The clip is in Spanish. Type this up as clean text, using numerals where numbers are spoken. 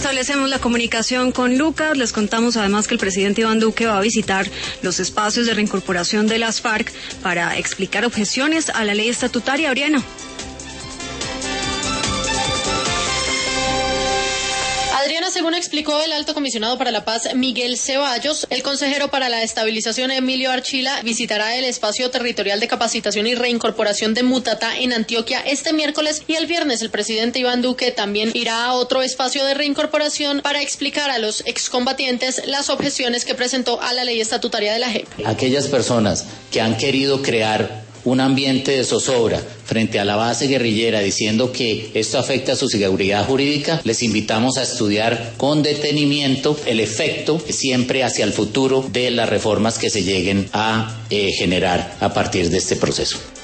restablecemos la comunicación con Lucas. Les contamos además que el presidente Iván Duque va a visitar los espacios de reincorporación de las FARC para explicar objeciones a la ley estatutaria. Oriana. Adriana, según explicó el alto comisionado para la paz Miguel Ceballos, el consejero para la estabilización Emilio Archila visitará el espacio territorial de capacitación y reincorporación de Mutatá en Antioquia este miércoles, y el viernes el presidente Iván Duque también irá a otro espacio de reincorporación para explicar a los excombatientes las objeciones que presentó a la ley estatutaria de la JEP. Aquellas personas que han querido crear un ambiente de zozobra frente a la base guerrillera diciendo que esto afecta a su seguridad jurídica, les invitamos a estudiar con detenimiento el efecto siempre hacia el futuro de las reformas que se lleguen a generar a partir de este proceso.